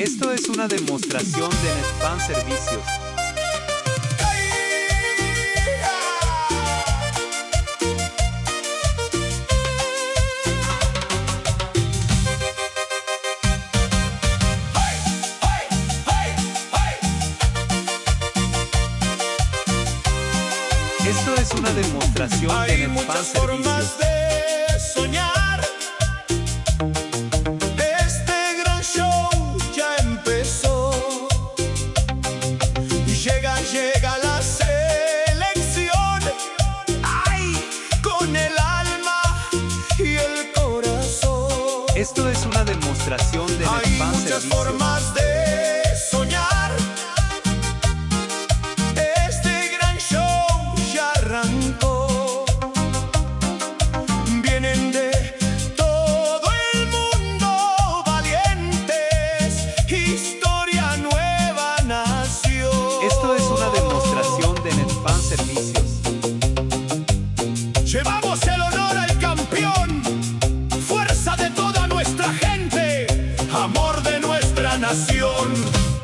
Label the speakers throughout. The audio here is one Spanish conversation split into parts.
Speaker 1: Esto es una demostración de Netfan Servicios. Esto es una demostración de
Speaker 2: Hay
Speaker 1: Netfan
Speaker 2: muchas
Speaker 1: Servicios.
Speaker 2: formas de soñar. Este gran show ya empezó. Y llega la selección. ¡Ay! Con el alma y el corazón.
Speaker 1: Esto es una demostración de
Speaker 2: Hay
Speaker 1: Netfan
Speaker 2: muchas
Speaker 1: Servicios.
Speaker 2: formas de soñar. Este gran show ya arrancó. Vienen de todo el mundo valientes. Historia nueva nació.
Speaker 1: Esto es una demostración de Netfan Servicios.
Speaker 2: Llevamos el honor al campeón. Fuerza de toda nuestra gente. Amor de nuestra nación.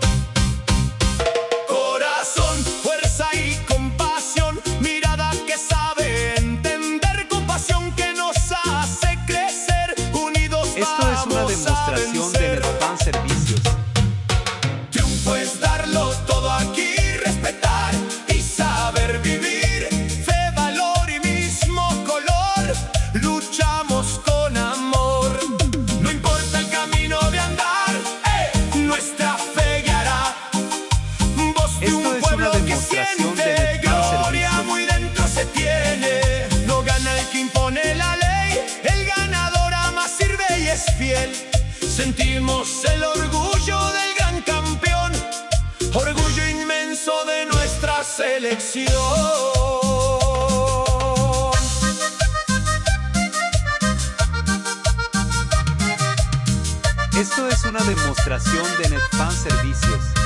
Speaker 2: Corazón, fuerza y compasión. Mirada que sabe entender. Compasión que nos hace crecer. Unidos
Speaker 1: Esto es una
Speaker 2: vamos a
Speaker 1: demostración de
Speaker 2: vencer.
Speaker 1: Netfan Servicios.
Speaker 2: Triunfo es darlo todo aquí, respetar y saber vivir. Fe, valor y mismo color, luchamos con amor. No importa el camino de andar, nuestra fe guiará. Voz de
Speaker 1: Esto
Speaker 2: un
Speaker 1: es
Speaker 2: pueblo
Speaker 1: una
Speaker 2: que
Speaker 1: demostración de
Speaker 2: siente
Speaker 1: Netfan
Speaker 2: gloria
Speaker 1: Servicios.
Speaker 2: muy dentro se tiene. No gana el que impone la ley, el ganador ama, sirve y es fiel. Sentimos el orgullo del gran campeón, orgullo inmenso de nuestra selección.
Speaker 1: Esto es una demostración de Netfan Servicios.